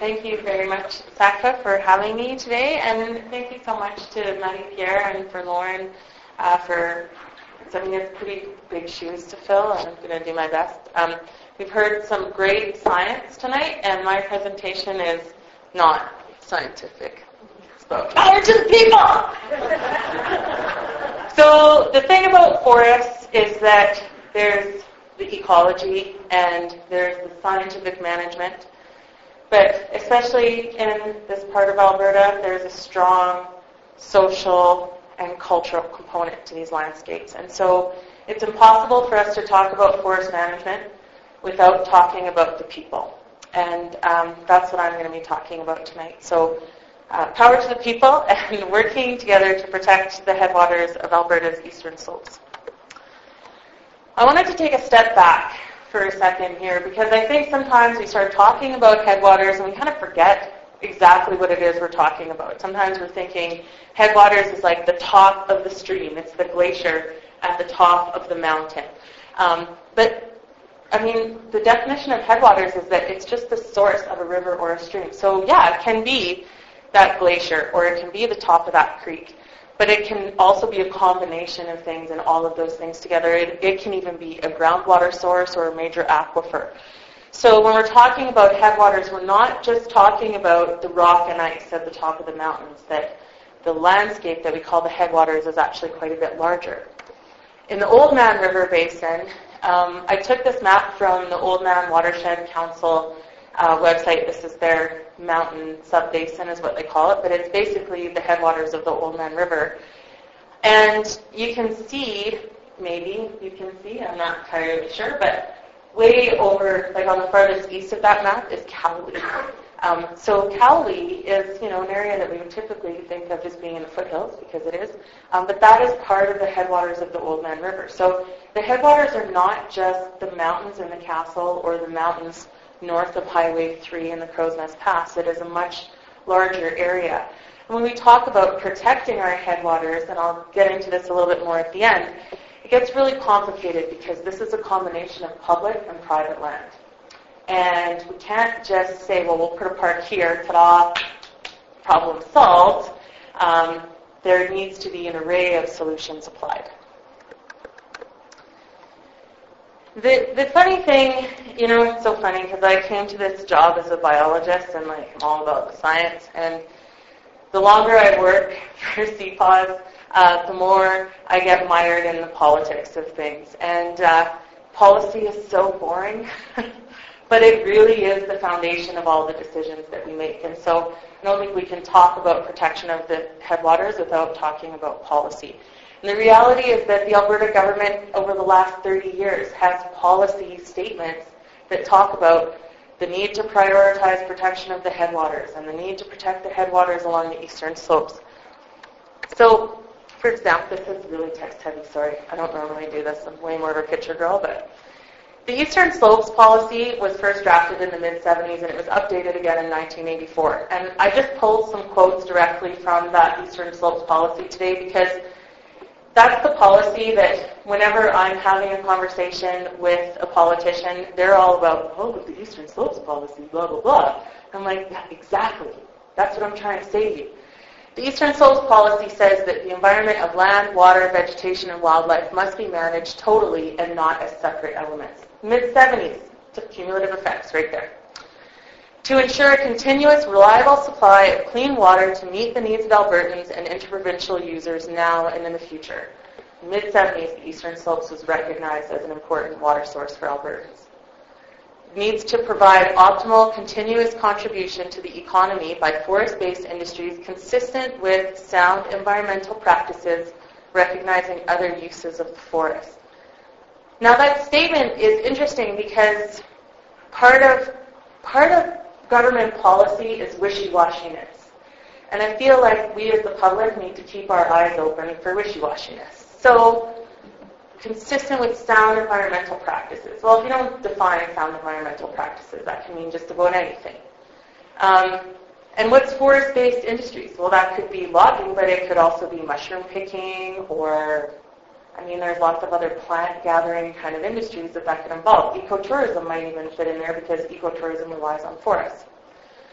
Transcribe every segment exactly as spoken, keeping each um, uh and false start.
thank you very much, SACFA, for having me today, and thank you so much to Marie-Pierre and for Lauren uh, for something that's pretty big shoes to fill, and I'm going to do my best. Um, we've heard some great science tonight, and my presentation is not scientific. It's about power to the people! So the thing about forests is that there's the ecology and there's the scientific management. But especially in this part of Alberta, there's a strong social and cultural component to these landscapes. And so it's impossible for us to talk about forest management without talking about the people. And um, that's what I'm going to be talking about tonight. So uh, power to the people and working together to protect the headwaters of Alberta's eastern slopes. I wanted to take a step back for a second here because I think sometimes we start talking about headwaters and we kind of forget exactly what it is we're talking about. Sometimes we're thinking headwaters is like the top of the stream. It's the glacier at the top of the mountain. Um, but, I mean, the definition of headwaters is that it's just the source of a river or a stream. So, yeah, it can be that glacier or it can be the top of that creek. But it can also be a combination of things and all of those things together. It, it can even be a groundwater source or a major aquifer. So when we're talking about headwaters, we're not just talking about the rock and ice at the top of the mountains, that the landscape that we call the headwaters is actually quite a bit larger. In the Oldman River Basin, um, I took this map from the Oldman Watershed Council uh, website. This is their mountain sub-basin is what they call it, but it's basically the headwaters of the Oldman River. And you can see, maybe you can see, I'm not entirely sure, but way over, like on the farthest east of that map is Cowley. Um, so Cowley is, you know, an area that we would typically think of as being in the foothills, because it is, um, but that is part of the headwaters of the Oldman River. So the headwaters are not just the mountains in the castle or the mountains north of Highway three in the Crow's Nest Pass. It is a much larger area. And when we talk about protecting our headwaters, and I'll get into this a little bit more at the end, it gets really complicated because this is a combination of public and private land. And we can't just say, well, we'll put a park here, ta-da, problem solved. Um, there needs to be an array of solutions applied. The the funny thing, you know, it's so funny because I came to this job as a biologist and like I'm all about the science. And the longer I work for C P A W S, uh, the more I get mired in the politics of things. And uh, policy is so boring, but it really is the foundation of all the decisions that we make. And so I don't think we can talk about protection of the headwaters without talking about policy. And the reality is that the Alberta government over the last thirty years has policy statements that talk about the need to prioritize protection of the headwaters and the need to protect the headwaters along the eastern slopes. So, for example, this is really text heavy, sorry. I don't normally do this. I'm way more of a picture girl, but the Eastern Slopes policy was first drafted in the mid seventies and it was updated again in nineteen eighty-four. And I just pulled some quotes directly from that Eastern Slopes policy today because that's the policy that whenever I'm having a conversation with a politician, they're all about, oh, but the Eastern Slopes policy, blah, blah, blah. I'm like, yeah, exactly. That's what I'm trying to say to you. The Eastern Slopes policy says that the environment of land, water, vegetation, and wildlife must be managed totally and not as separate elements. mid seventies, cumulative effects right there. To ensure a continuous, reliable supply of clean water to meet the needs of Albertans and interprovincial users now and in the future. mid seventies, the Eastern Slopes was recognized as an important water source for Albertans. It needs to provide optimal, continuous contribution to the economy by forest-based industries consistent with sound environmental practices, recognizing other uses of the forest. Now that statement is interesting because part of part of government policy is wishy-washiness. And I feel like we as the public need to keep our eyes open for wishy-washiness. So, consistent with sound environmental practices. Well, if you don't define sound environmental practices, that can mean just about anything. Um, and what's forest-based industries? Well, that could be logging, but it could also be mushroom picking or, I mean, there's lots of other plant gathering kind of industries that that could involve. Ecotourism might even fit in there because ecotourism relies on forests.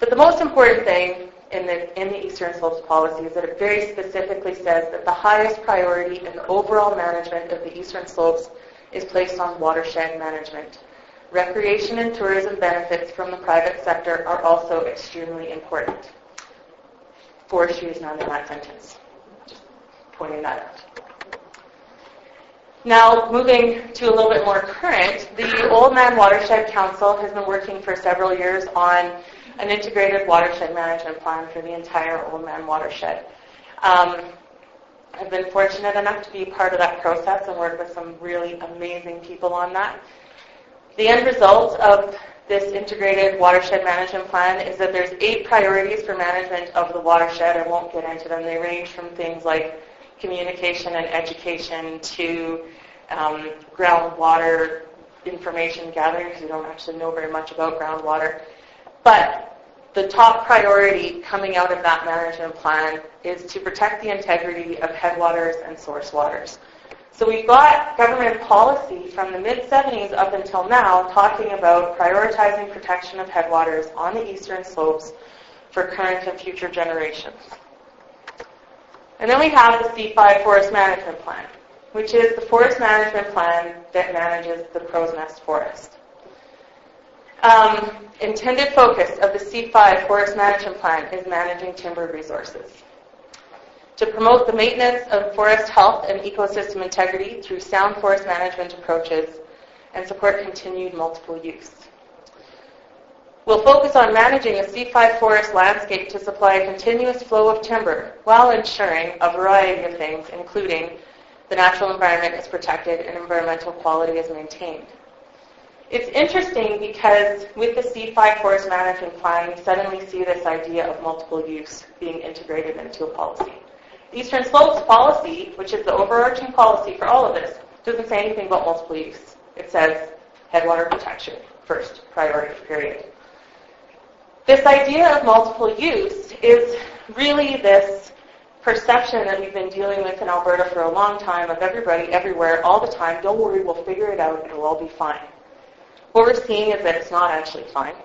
But the most important thing in the, in the Eastern Slopes policy is that it very specifically says that the highest priority in the overall management of the Eastern Slopes is placed on watershed management. Recreation and tourism benefits from the private sector are also extremely important. Forestry is not in that sentence. Just pointing that out. Now, moving to a little bit more current, the Oldman Watershed Council has been working for several years on an integrated watershed management plan for the entire Oldman watershed. Um, I've been fortunate enough to be part of that process and work with some really amazing people on that. The end result of this integrated watershed management plan is that there's eight priorities for management of the watershed. I won't get into them. They range from things like communication and education to um, groundwater information gathering, because we don't actually know very much about groundwater. But the top priority coming out of that management plan is to protect the integrity of headwaters and source waters. So we've got government policy from the mid seventies up until now talking about prioritizing protection of headwaters on the Eastern Slopes for current and future generations. And then we have the C five Forest Management Plan, which is the forest management plan that manages the Crow's Nest Forest. Um, intended focus of the C five Forest Management Plan is managing timber resources. To promote the maintenance of forest health and ecosystem integrity through sound forest management approaches and support continued multiple use. We'll focus on managing a C five forest landscape to supply a continuous flow of timber while ensuring a variety of things, including the natural environment is protected and environmental quality is maintained. It's interesting because with the C five Forest Management Plan, we suddenly see this idea of multiple use being integrated into a policy. The Eastern Slopes policy, which is the overarching policy for all of this, doesn't say anything about multiple use. It says headwater protection, first priority, period. This idea of multiple use is really this perception that we've been dealing with in Alberta for a long time of everybody, everywhere, all the time. Don't worry, we'll figure it out. It'll all be fine. What we're seeing is that it's not actually fine.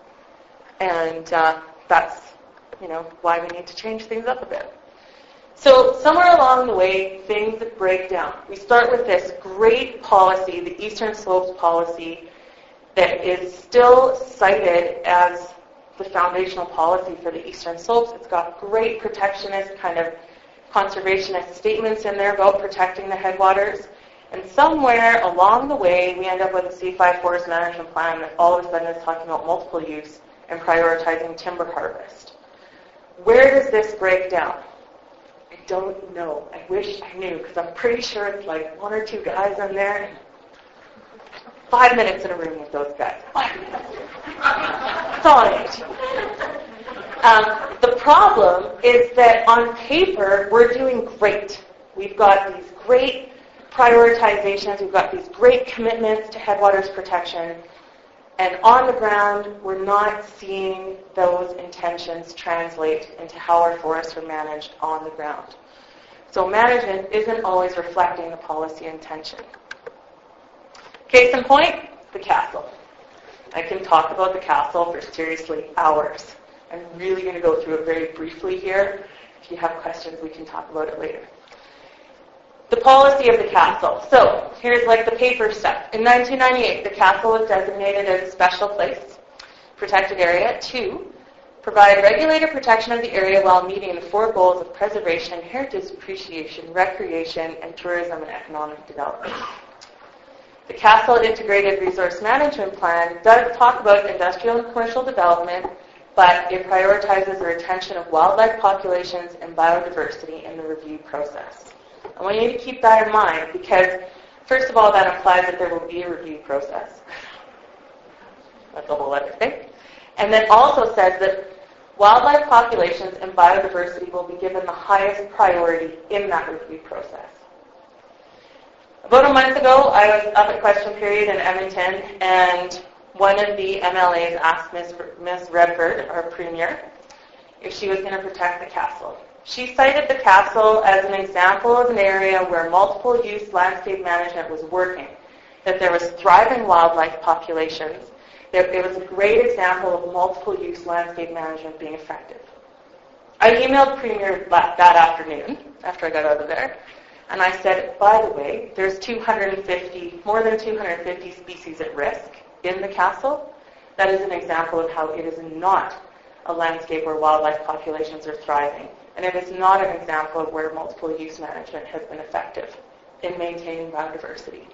And uh, that's, you know, why we need to change things up a bit. So somewhere along the way, things break down. We start with this great policy, the Eastern Slopes policy, that is still cited as the foundational policy for the Eastern Slopes. It's got great protectionist, kind of conservationist statements in there about protecting the headwaters. And somewhere along the way, we end up with a C five Forest Management Plan that all of a sudden is talking about multiple use and prioritizing timber harvest. Where does this break down? I don't know. I wish I knew, because I'm pretty sure it's like one or two guys in there and five minutes in a room with those guys. Five minutes. That's all I need. Um, the problem is that on paper, we're doing great. We've got these great prioritizations, we've got these great commitments to headwaters protection, and on the ground, we're not seeing those intentions translate into how our forests are managed on the ground. So management isn't always reflecting the policy intention. Case in point, the castle. I can talk about the castle for seriously hours. I'm really going to go through it very briefly here. If you have questions, we can talk about it later. The policy of the castle. So here's like the paper stuff. In nineteen ninety-eight, the castle was designated as a special place, protected area, to provide regulated protection of the area while meeting the four goals of preservation, heritage appreciation, recreation, and tourism and economic development. The Castle Integrated Resource Management Plan does talk about industrial and commercial development, but it prioritizes the retention of wildlife populations and biodiversity in the review process. I want you to keep that in mind because, first of all, that implies that there will be a review process. That's a whole other thing. And then also says that wildlife populations and biodiversity will be given the highest priority in that review process. About a month ago, I was up at question period in Edmonton, and one of the M L As asked Miz Miz Redford, our premier, if she was going to protect the castle. She cited the castle as an example of an area where multiple-use landscape management was working, that there was thriving wildlife populations, It was a great example of multiple-use landscape management being effective. I emailed Premier that afternoon, after I got out of there, and I said, by the way, there's two hundred fifty, more than two hundred fifty species at risk in the castle. That is an example of how it is not a landscape where wildlife populations are thriving. And it is not an example of where multiple-use management has been effective in maintaining biodiversity.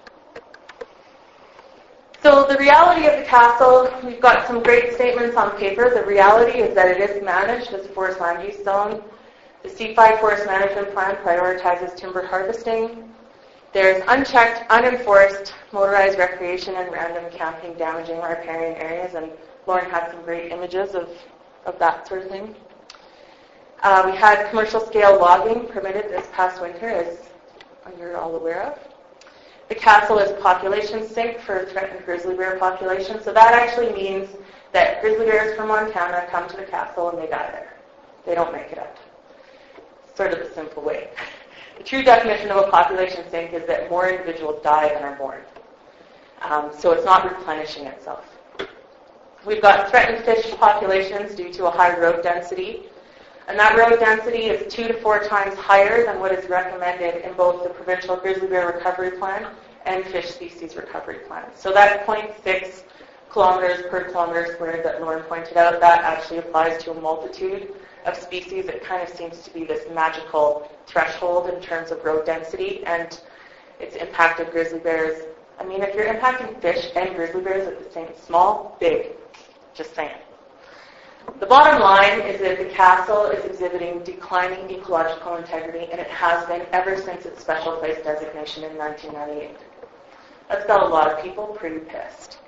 So the reality of the castle, we've got some great statements on paper. The reality is that it is managed as a forest land use zone. The C five Forest Management Plan prioritizes timber harvesting. There's unchecked, unenforced motorized recreation and random camping damaging riparian areas, and Lauren had some great images of, of that sort of thing. Uh, we had commercial scale logging permitted this past winter, as you're all aware of. The castle is population sink for threatened grizzly bear population, so that actually means that grizzly bears from Montana come to the castle and they die there. They don't make it out. Sort of the simple way. The true definition of a population sink is that more individuals die than are born. Um, so it's not replenishing itself. We've got threatened fish populations due to a high road density. And that road density is two to four times higher than what is recommended in both the Provincial Grizzly Bear Recovery Plan and Fish Species Recovery Plan. So that zero point six kilometers per kilometer squared that Lauren pointed out, that actually applies to a multitude of species. It kind of seems to be this magical threshold in terms of road density, and it's impacted grizzly bears. I mean, if you're impacting fish and grizzly bears at the same, small, big, just saying. The bottom line is that the castle is exhibiting declining ecological integrity, and it has been ever since its special place designation in nineteen ninety-eight. That's got a lot of people pretty pissed.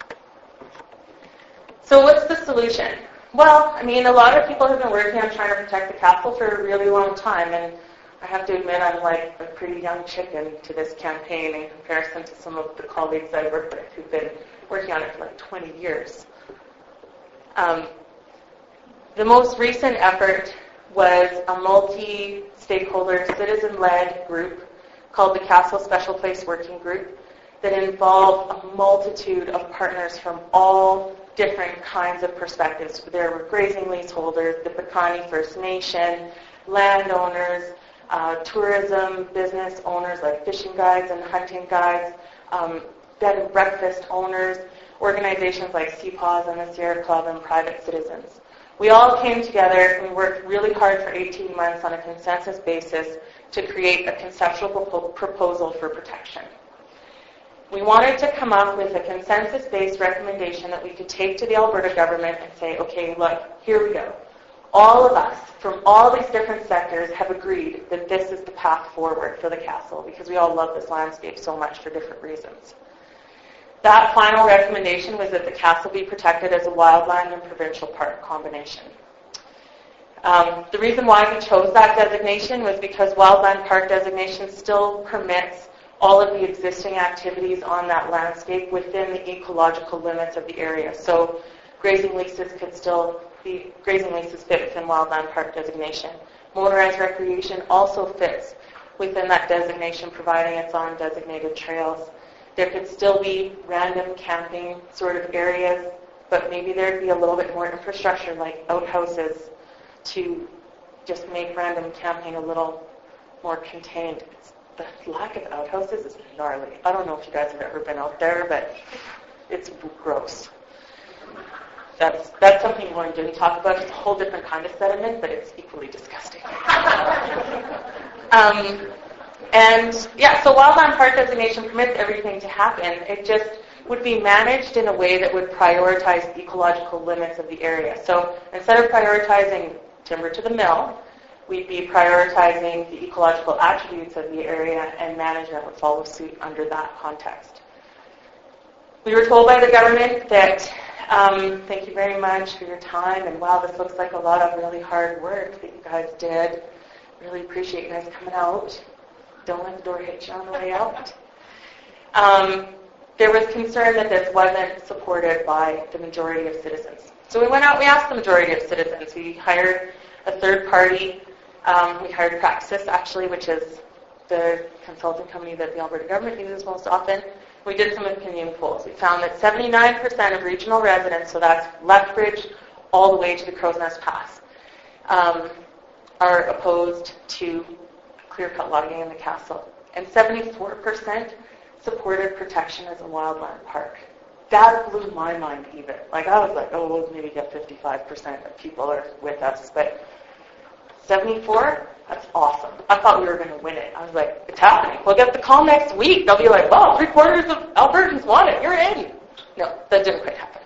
So what's the solution? Well, I mean, a lot of people have been working on trying to protect the castle for a really long time, and I have to admit I'm like a pretty young chicken to this campaign in comparison to some of the colleagues I work with who've been working on it for like twenty years. Um, The most recent effort was a multi-stakeholder, citizen-led group called the Castle Special Place Working Group that involved a multitude of partners from all different kinds of perspectives. There were grazing leaseholders, the Piikani First Nation, landowners, uh, tourism business owners like fishing guides and hunting guides, um, bed and breakfast owners, organizations like C P A W S and the Sierra Club, and private citizens. We all came together and we worked really hard for eighteen months on a consensus basis to create a conceptual proposal for protection. We wanted to come up with a consensus-based recommendation that we could take to the Alberta government and say, okay, look, here we go. All of us from all these different sectors have agreed that this is the path forward for the castle because we all love this landscape so much for different reasons. That final recommendation was that the castle be protected as a wildland and provincial park combination. Um, the reason why we chose that designation was because wildland park designation still permits all of the existing activities on that landscape within the ecological limits of the area. So grazing leases could still be, grazing leases fit within wildland park designation. Motorized recreation also fits within that designation, providing it's on designated trails. There could still be random camping sort of areas, but maybe there'd be a little bit more infrastructure like outhouses to just make random camping a little more contained. It's, the lack of outhouses is gnarly. I don't know if you guys have ever been out there, but it's gross. That's that's something Lauren didn't talk about. It's a whole different kind of sediment, but it's equally disgusting. um, And, yeah, so wildland park designation permits everything to happen. It just would be managed in a way that would prioritize the ecological limits of the area. So instead of prioritizing timber to the mill, we'd be prioritizing the ecological attributes of the area, and management would follow suit under that context. We were told by the government that, um, thank you very much for your time, and wow, this looks like a lot of really hard work that you guys did. Really appreciate you guys coming out. Don't let the door hit you on the way out. Um, there was concern that this wasn't supported by the majority of citizens. So we went out, we asked the majority of citizens. We hired a third party. Um, we hired Praxis, actually, which is the consulting company that the Alberta government uses most often, We did some opinion polls. We found that seventy-nine percent of regional residents, so that's Lethbridge all the way to the Crow's Nest Pass, um, are opposed to clear-cut logging in the castle. And seventy-four percent supported protection as a wildland park. That blew my mind even. Like, I was like, oh, we'll maybe get fifty-five percent of people are with us, but seventy-four? That's awesome. I thought we were going to win it. I was like, it's happening. We'll get the call next week. They'll be like, well, three quarters of Albertans want it. You're in. No, that didn't quite happen.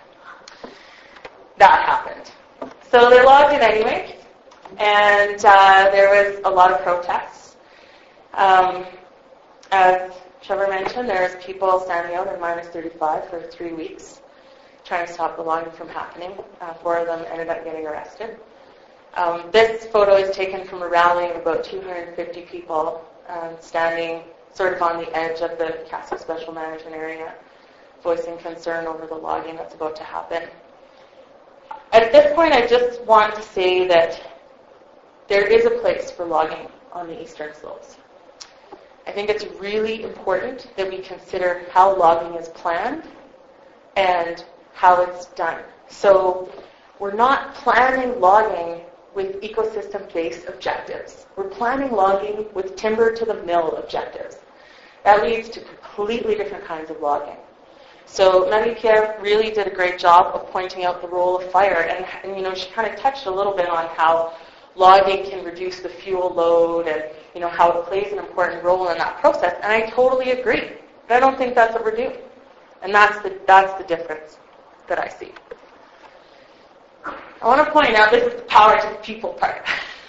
That happened. So they logged it anyway, and uh, there was a lot of protests. Um, as Trevor mentioned, there's people standing out in minus thirty-five for three weeks trying to stop the logging from happening. Uh, four of them ended up getting arrested. Um, this photo is taken from a rally of about two hundred fifty people um, standing sort of on the edge of the Castle Special Management Area, voicing concern over the logging that's about to happen. At this point, I just want to say that there is a place for logging on the eastern slopes. I think it's really important that we consider how logging is planned and how it's done. So we're not planning logging with ecosystem-based objectives. We're planning logging with timber-to-the-mill objectives. That leads to completely different kinds of logging. So Marie-Pierre really did a great job of pointing out the role of fire, and, and you know, she kind of touched a little bit on how logging can reduce the fuel load and you know how it plays an important role in that process. And I totally agree. But I don't think that's what we're doing. And that's the that's the difference that I see. I want to point out this is the power to the people part.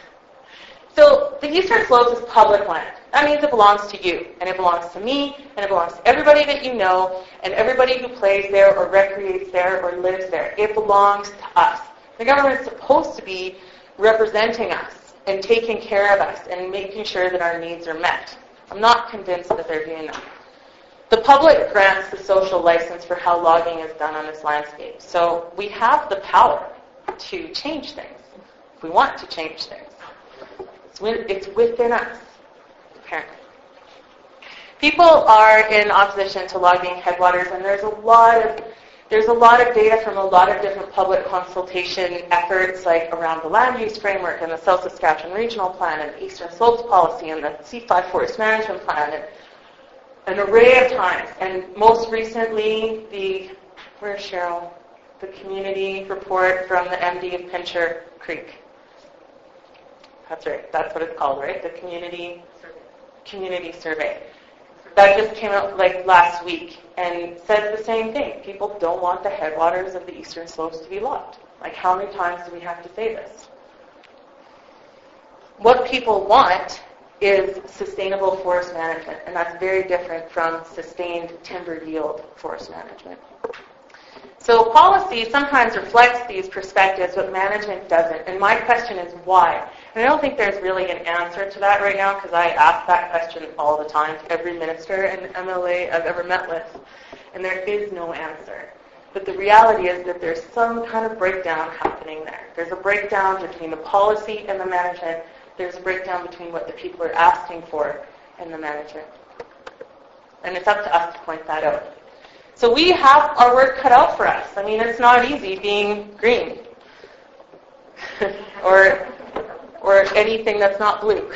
So the Eastern Slopes is public land. That means it belongs to you, and it belongs to me, and it belongs to everybody that you know, and everybody who plays there or recreates there or lives there. It belongs to us. The government is supposed to be representing us and taking care of us and making sure that our needs are met. I'm not convinced that they're doing that. The public grants the social license for how logging is done on this landscape. So we have the power to change things if we want to change things. It's within us, apparently. People are in opposition to logging headwaters, and there's a lot of there's a lot of data from a lot of different public consultation efforts, like around the land use framework and the South Saskatchewan Regional Plan and the Eastern Slopes Policy and the C five Forest Management Plan, and an array of times. And most recently, the where's Cheryl? The community report from the M D of Pincher Creek. That's right. That's what it's called, right? The community survey. community survey. That just came out like last week and says the same thing. People don't want the headwaters of the Eastern Slopes to be logged. Like, how many times do we have to say this? What people want is sustainable forest management, and that's very different from sustained timber yield forest management. So policy sometimes reflects these perspectives, but management doesn't. And my question is why? And I don't think there's really an answer to that right now, because I ask that question all the time to every minister and M L A I've ever met with, and there is no answer. But the reality is that there's some kind of breakdown happening there. There's a breakdown between the policy and the management. There's a breakdown between what the people are asking for and the management. And it's up to us to point that out. So we have our work cut out for us. I mean, it's not easy being green or or anything that's not blue.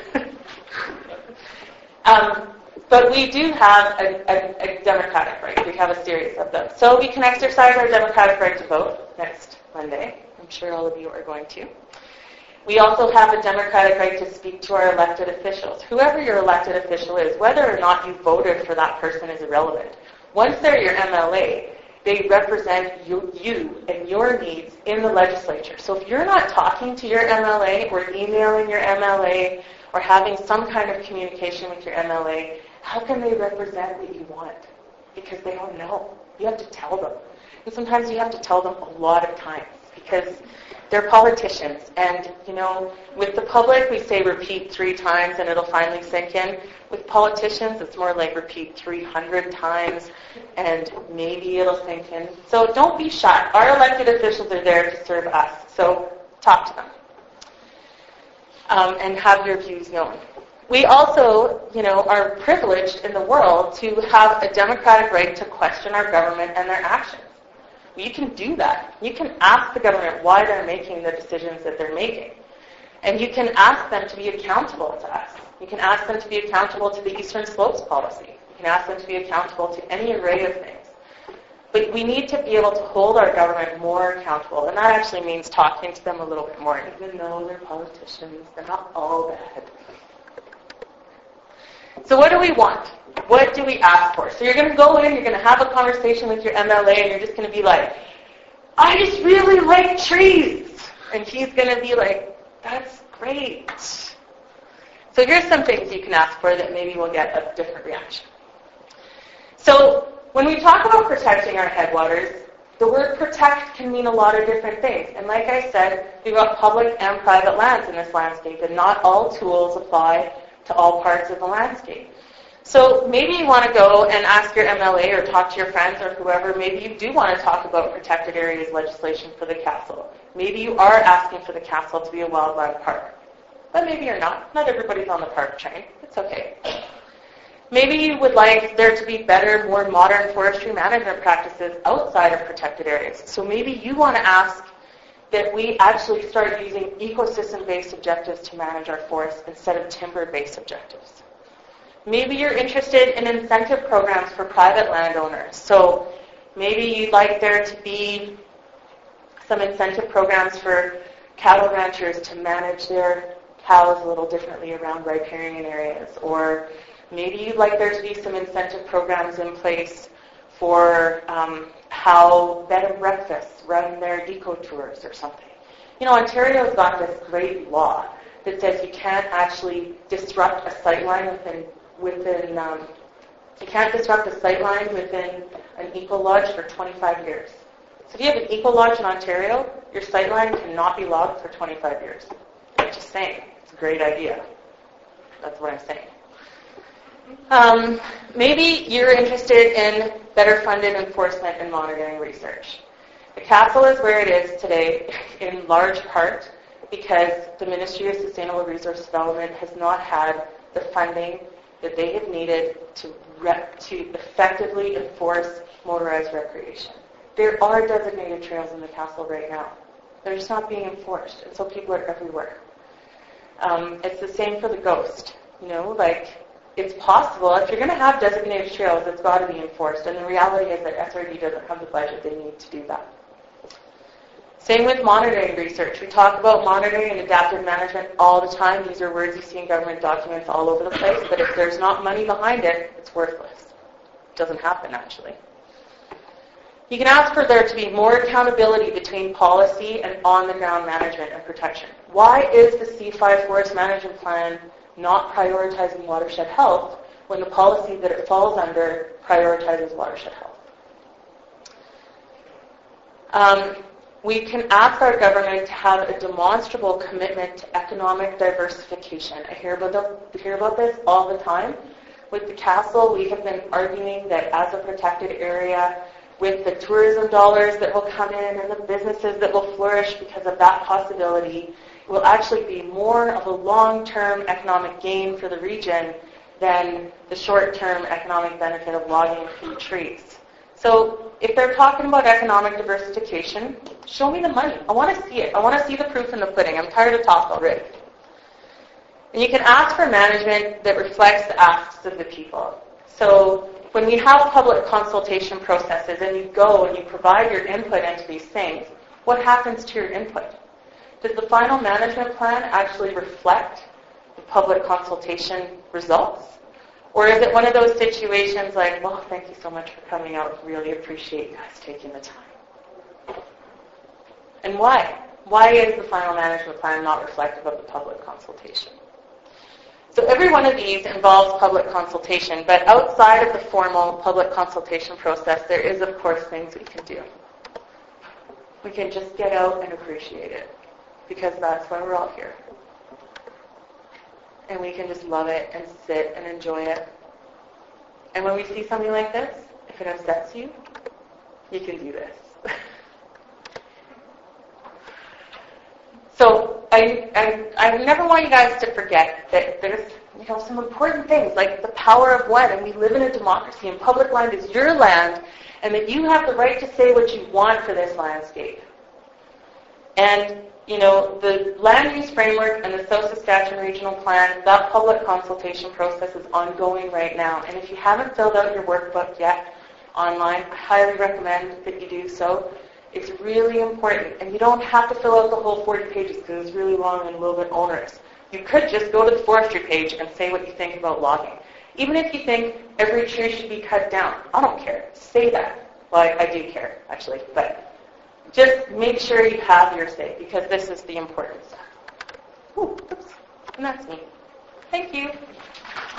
um, but we do have a, a, a democratic right. We have a series of them. So we can exercise our democratic right to vote next Monday. I'm sure all of you are going to. We also have a democratic right to speak to our elected officials. Whoever your elected official is, whether or not you voted for that person is irrelevant. Once they're your M L A, they represent you, you and your needs in the legislature. So if you're not talking to your M L A or emailing your M L A or having some kind of communication with your M L A, how can they represent what you want? Because they don't know. You have to tell them. And sometimes you have to tell them a lot of times because they're politicians. And, you know, with the public, we say repeat three times and it'll finally sink in. With politicians, it's more like repeat three hundred times and maybe it'll sink in. So don't be shy. Our elected officials are there to serve us. So talk to them. Um, and have your views known. We also, you know, are privileged in the world to have a democratic right to question our government and their actions. You can do that. You can ask the government why they're making the decisions that they're making. And you can ask them to be accountable to us. You can ask them to be accountable to the Eastern Slopes policy. You can ask them to be accountable to any array of things. But we need to be able to hold our government more accountable. And that actually means talking to them a little bit more, even though they're politicians. They're not all bad. So what do we want? What do we ask for? So you're going to go in, you're going to have a conversation with your M L A, and you're just going to be like, I just really like trees. And he's going to be like, that's great. So here's some things you can ask for that maybe will get a different reaction. So when we talk about protecting our headwaters, the word protect can mean a lot of different things. And like I said, we've got public and private lands in this landscape, and not all tools apply to all parts of the landscape. So maybe you want to go and ask your M L A or talk to your friends or whoever. Maybe you do want to talk about protected areas legislation for the castle. Maybe you are asking for the castle to be a wildland park. But maybe you're not. Not everybody's on the park train. It's okay. Maybe you would like there to be better, more modern forestry management practices outside of protected areas. So maybe you want to ask that we actually start using ecosystem-based objectives to manage our forests instead of timber-based objectives. Maybe you're interested in incentive programs for private landowners. So maybe you'd like there to be some incentive programs for cattle ranchers to manage their cows a little differently around riparian areas. Or maybe you'd like there to be some incentive programs in place for um, how bed and breakfasts run their deco tours or something. You know, Ontario's got this great law that says you can't actually disrupt a sightline within, within um, you can't disrupt a sightline within an eco-lodge for twenty-five years. So if you have an eco-lodge in Ontario, your sightline cannot be logged for twenty-five years. I'm just saying, it's a great idea. That's what I'm saying. Um, maybe you're interested in better funded enforcement and monitoring research. The castle is where it is today in large part because the Ministry of Sustainable Resource Development has not had the funding that they have needed to, rep, to effectively enforce motorized recreation. There are designated trails in the castle right now. They're just not being enforced, and so people are everywhere. Um, it's the same for the Ghost. You know, like, it's possible. If you're going to have designated trails, it's got to be enforced. And the reality is that S R D doesn't have the budget they need to do that. Same with monitoring research. We talk about monitoring and adaptive management all the time. These are words you see in government documents all over the place. But if there's not money behind it, it's worthless. It doesn't happen, actually. You can ask for there to be more accountability between policy and on-the-ground management and protection. Why is the C five Forest Management Plan not prioritizing watershed health when the policy that it falls under prioritizes watershed health? Um, we can ask our government to have a demonstrable commitment to economic diversification. I hear about, the, hear about this all the time. With the castle, we have been arguing that as a protected area, with the tourism dollars that will come in and the businesses that will flourish because of that possibility, it will actually be more of a long-term economic gain for the region than the short-term economic benefit of logging a few trees. So if they're talking about economic diversification, show me the money. I want to see it. I want to see the proof in the pudding. I'm tired of talk already. And you can ask for management that reflects the asks of the people. So when we have public consultation processes and you go and you provide your input into these things, what happens to your input? Does the final management plan actually reflect the public consultation results? Or is it one of those situations like, well, thank you so much for coming out. Really appreciate you guys taking the time. And why? Why is the final management plan not reflective of the public consultation? So every one of these involves public consultation, but outside of the formal public consultation process, there is, of course, things we can do. We can just get out and appreciate it, because that's why we're all here. And we can just love it and sit and enjoy it. And when we see something like this, if it upsets you, you can do this. So I I, I, I never want you guys to forget that there's, you know, some important things like the power of one, and we live in a democracy, and public land is your land, and that you have the right to say what you want for this landscape. And, you know, the land use framework and the South Saskatchewan Regional Plan, that public consultation process is ongoing right now. And if you haven't filled out your workbook yet online, I highly recommend that you do so. It's really important. And you don't have to fill out the whole forty pages because it's really long and a little bit onerous. You could just go to the forestry page and say what you think about logging. Even if you think every tree should be cut down, I don't care. Say that. Well, I, I do care, actually. But just make sure you have your say, because this is the important stuff. Ooh, oops. And that's me. Thank you.